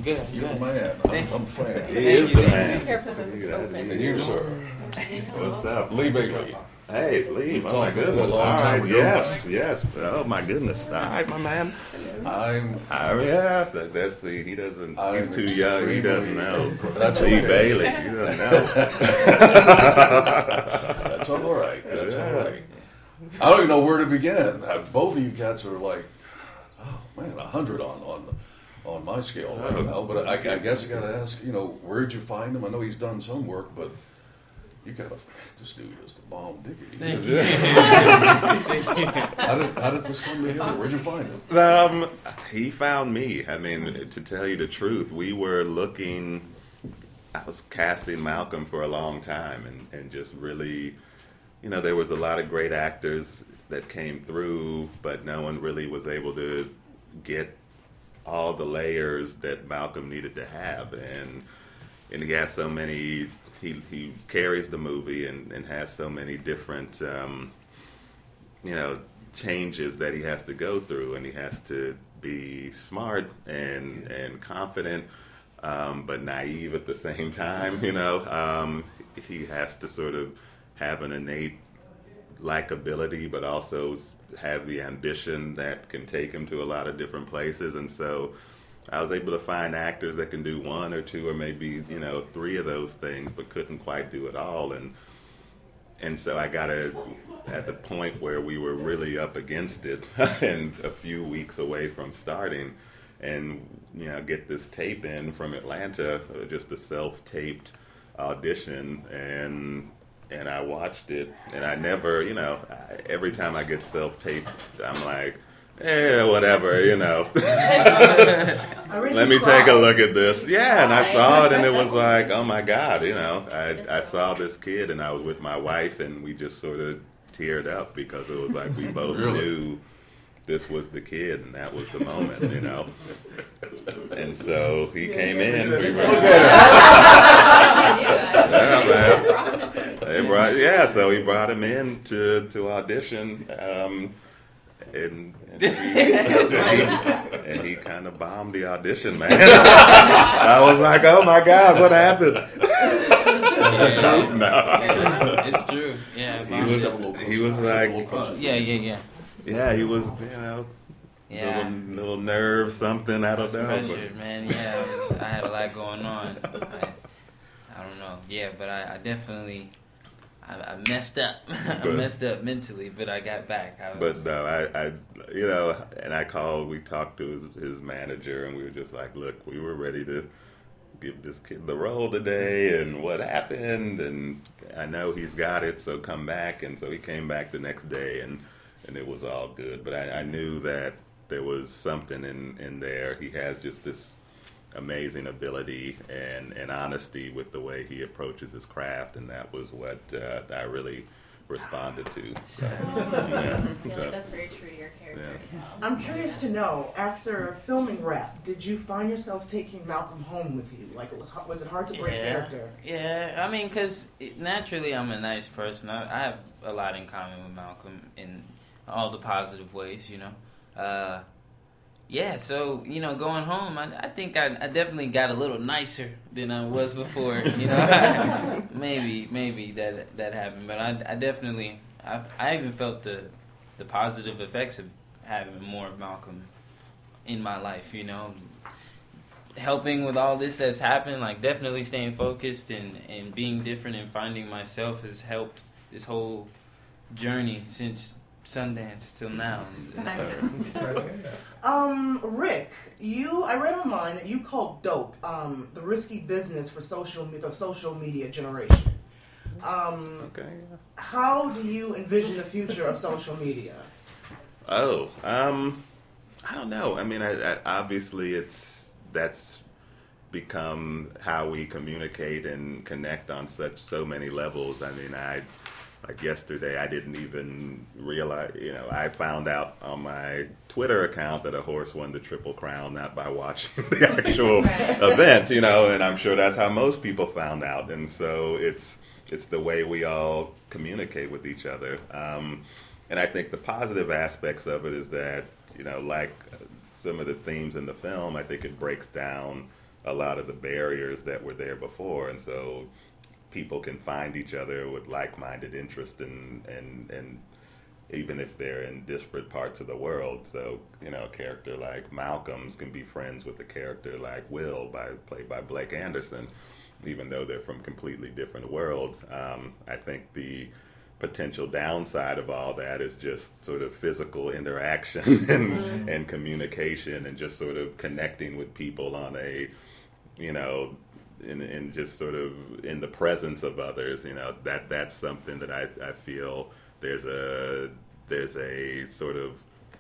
Good. You're the Good. man. I'm a fan. He is the Be man. careful, this is open. And you, sir. What's up? Lee Bailey. Hey, Lee. Oh, my Talked to him goodness. a long All time right. ago. Yes. Oh, my goodness. All right, my man. Yeah. That's the, he doesn't, I'm he's too young. He doesn't know. That's Lee okay. Bailey. He doesn't know. That's all right. That's all right. I don't even know where to begin. Both of you cats are like, oh man, 100 on my scale right now. But I guess I got to ask, where'd you find him? I know he's done some work, but you got to. This dude is the bomb diggity. Thank you. How did this come together? Where'd you find it? He found me. I mean, to tell you the truth, we were looking. I was casting Malcolm for a long time, and just really, there was a lot of great actors that came through, but no one really was able to get all the layers that Malcolm needed to have, and he has so many. He carries the movie and has so many different, changes that he has to go through, and he has to be smart and confident, but naive at the same time. He has to sort of have an innate likability, but also have the ambition that can take him to a lot of different places, and so. I was able to find actors that can do one or two or maybe, three of those things, but couldn't quite do it all. And so I got at the point where we were really up against it and a few weeks away from starting and, get this tape in from Atlanta, just a self-taped audition. And I watched it, and I never, every time I get self-taped, I'm like, whatever, Let me take a look at this. Yeah, and I saw it, and it was like, oh my God, I saw this kid, and I was with my wife, and we just sort of teared up because it was like we both knew this was the kid, and that was the moment, And so he came in. We were, so he brought him in to audition. And he kind of bombed the audition, man. I was like, oh my God, what happened? No. It's true. Yeah. He was like, Yeah. Yeah, he was, Yeah. little nerve, something, I don't know. Pressured, man. Yeah, I had a lot going on. I don't know. Yeah, but I definitely. I messed up. I messed up mentally, but I got back. But no, I and we talked to his manager, and we were just like, look, we were ready to give this kid the role today, and what happened, and I know he's got it, so come back. And so he came back the next day, and it was all good. But I knew that there was something in there. He has just this amazing ability and honesty with the way he approaches his craft, and that was what I really responded to. So, I feel like that's very true to your character as well. I'm curious to know, after filming Rap, did you find yourself taking Malcolm home with you? Like, was it hard to break character? Yeah, I mean, because naturally I'm a nice person. I have a lot in common with Malcolm in all the positive ways, Yeah, so, going home, I think I definitely got a little nicer than I was before, Maybe that happened, but I definitely, I even felt the positive effects of having more of Malcolm in my life, Helping with all this that's happened, like definitely staying focused and being different and finding myself has helped this whole journey since Sundance till now. Rick, I read online that you called dope the risky business for the social media generation. Okay. How do you envision the future of social media? I don't know. I mean, I obviously that's become how we communicate and connect on so many levels. I mean, like yesterday, I didn't even realize, I found out on my Twitter account that a horse won the Triple Crown, not by watching the actual event, and I'm sure that's how most people found out. And so it's the way we all communicate with each other. And I think the positive aspects of it is that, like some of the themes in the film, I think it breaks down a lot of the barriers that were there before, and so people can find each other with like-minded interest and even if they're in disparate parts of the world. So, a character like Malcolm's can be friends with a character like Will, played by Blake Anderson, even though they're from completely different worlds. I think the potential downside of all that is just sort of physical interaction and communication and just sort of connecting with people on a, in just sort of in the presence of others. That's something that I feel there's a sort of,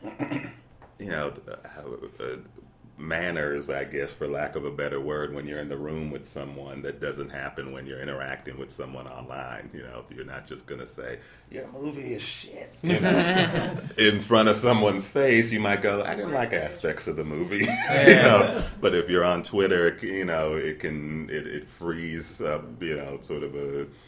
manners, I guess, for lack of a better word, when you're in the room with someone that doesn't happen when you're interacting with someone online. You're not just going to say, your movie is shit. In front of someone's face, you might go, I didn't like aspects of the movie. But if you're on Twitter, it frees up, sort of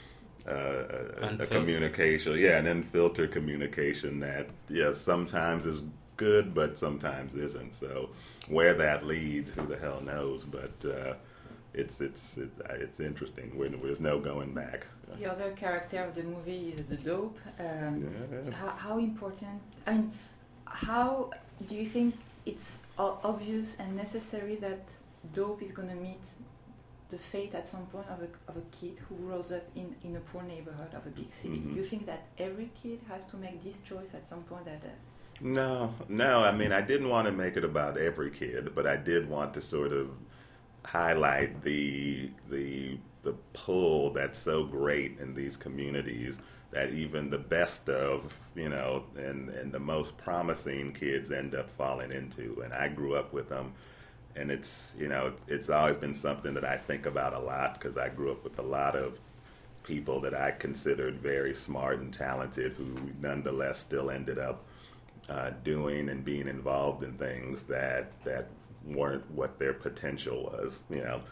a communication, an unfiltered communication that, sometimes is good, but sometimes isn't. So where that leads, who the hell knows? But it's interesting. There's no going back. The other character of the movie is the dope. How important? I mean, how do you think it's obvious and necessary that dope is going to meet the fate at some point of a kid who grows up in a poor neighborhood of a big city? Mm-hmm. Do you think that every kid has to make this choice at some point? No. I mean, I didn't want to make it about every kid, but I did want to sort of highlight the pull that's so great in these communities that even the best of, and the most promising kids end up falling into. And I grew up with them. And it's always been something that I think about a lot because I grew up with a lot of people that I considered very smart and talented who nonetheless still ended up doing and being involved in things that weren't what their potential was,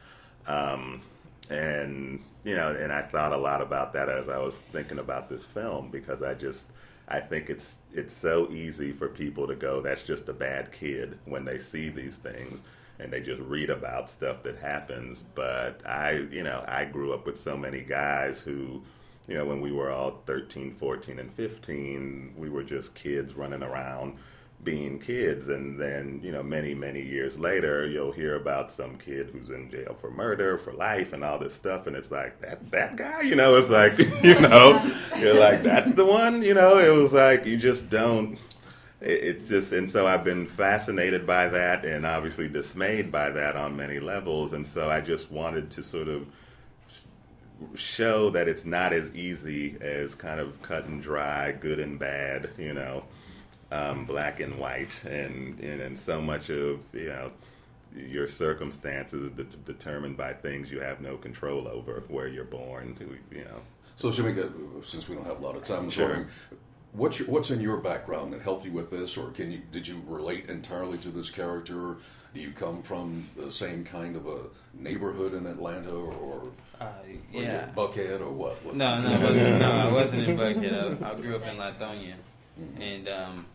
and I thought a lot about that as I was thinking about this film because I think it's so easy for people to go, that's just a bad kid when they see these things and they just read about stuff that happens. But I grew up with so many guys who, when we were all 13, 14, and 15, we were just kids running around being kids. And then, many, many years later, you'll hear about some kid who's in jail for murder, for life, and all this stuff. And it's like, that guy, it's like, you're like, that's the one, it was like, you just don't. It's just, and so I've been fascinated by that and obviously dismayed by that on many levels. And so I just wanted to sort of show that it's not as easy as kind of cut and dry, good and bad, black and white, and so much of your circumstances are determined by things you have no control over, where you're born, So Shamika, since we don't have a lot of time, sure. What's in your background that helped you with this, or did you relate entirely to this character? Do you come from the same kind of a neighborhood in Atlanta, or Buckhead, or what? No, I wasn't in Buckhead. I grew up in Lithonia, and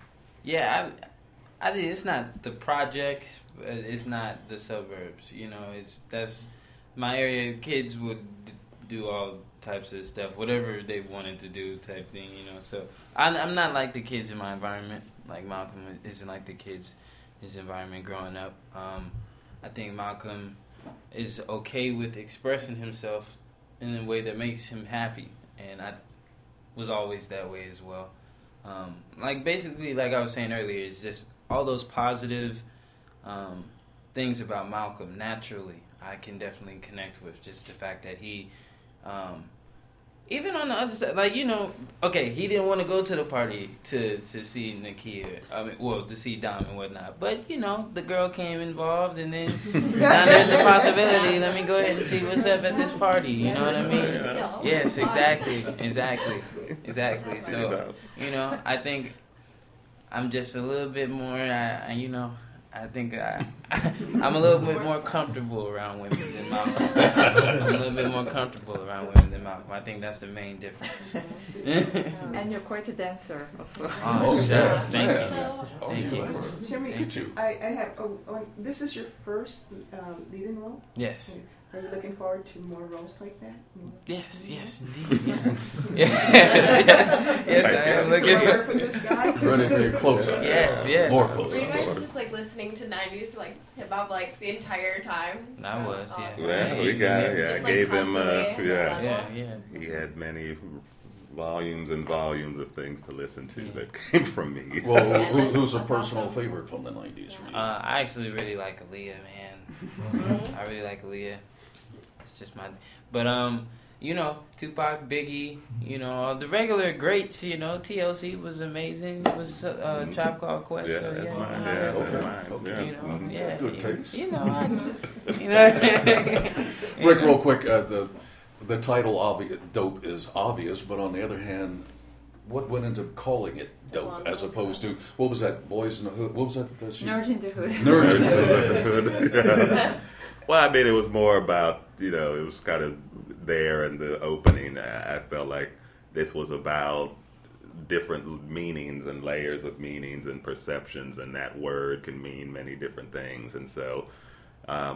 I did. It's not the projects, it's not the suburbs. That's my area. Kids would do all types of stuff, whatever they wanted to do, type thing. So I'm not like the kids in my environment. Like Malcolm isn't like the kids his environment growing up. I think Malcolm is okay with expressing himself in a way that makes him happy, and I was always that way as well. Basically, like I was saying earlier, it's just all those positive things about Malcolm. Naturally, I can definitely connect with just the fact that he, even on the other side, he didn't want to go to the party to see Nakia. To see Dom and whatnot. But the girl came involved, and then now there's a possibility. Let me go ahead and see what's up at this party. You know what I mean? Yes, exactly. So I think I'm just a little bit more. I think I'm a little bit more comfortable around women than Malcolm. I'm a little bit more comfortable around women than Malcolm. I think that's the main difference. And you're quite a dancer also. Oh, shucks. Thank you. Thank you. Jimmy, Look at you. I have. This is your first leading role. Yes. Are you looking forward to more roles like that? Yes, indeed. Yes, yes, I am looking for this guy. Ready for your close-up. Yes. More Were close-up. you guys just like listening to 90s like hip hop like the entire time? I was, yeah. Yeah, we got it. Yeah, Just, I like, gave him, constantly yeah. Yeah. He had many volumes and volumes of things to listen to that came from me. Well, who's a personal favorite from the 90s for you? I actually really like Aaliyah, man. I really like Aaliyah. It's just my, but you know, Tupac, Biggie, you know, all the regular greats. You know, TLC was amazing. It was Tribe Called Quest. Yeah, so, that's yeah, mine. I- Yeah, Okay. mine. Okay. Yeah. You know, yeah, Good taste. You know, Rick, real quick, the title "Dope" is obvious, but on the other hand, what went into calling it "Dope" as opposed to what was that? Boys in the Hood. What was that? Nerds in the Hood. Nerds in the Hood. Well, I mean, it was more about, you know, it was kind of there in the opening. I felt like this was about different meanings and layers of meanings and perceptions, and that word can mean many different things. And so I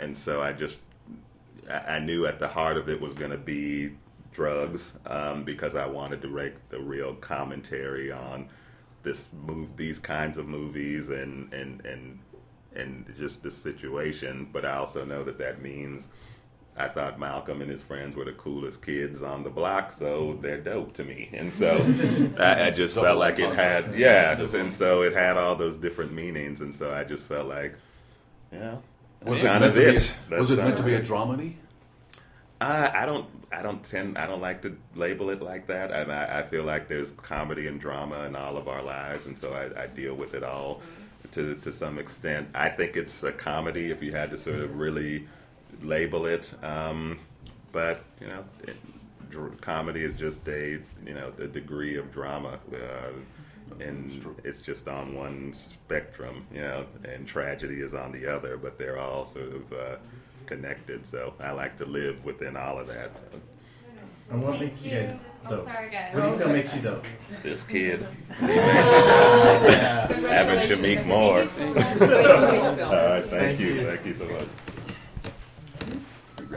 knew at the heart of it was going to be drugs, because I wanted to make the real commentary on these kinds of movies and just the situation. But I also know that means I thought Malcolm and his friends were the coolest kids on the block, so they're dope to me. And so I just felt like it had, and so it had all those different meanings. And so I just felt like, Was it meant to be a dramedy? I don't like to label it like that. I feel like there's comedy and drama in all of our lives, and so I deal with it all to some extent. I think it's a comedy if you had to sort of really label it, but you know, comedy is just a degree of drama, and it's just on one spectrum, you know, and tragedy is on the other, but they're all sort of connected. So I like to live within all of that. And what makes you guys dope? Oh, sorry, guys. What do you feel makes you dope? This kid, having Shamik more. Thank you so much. All right, thank you so much.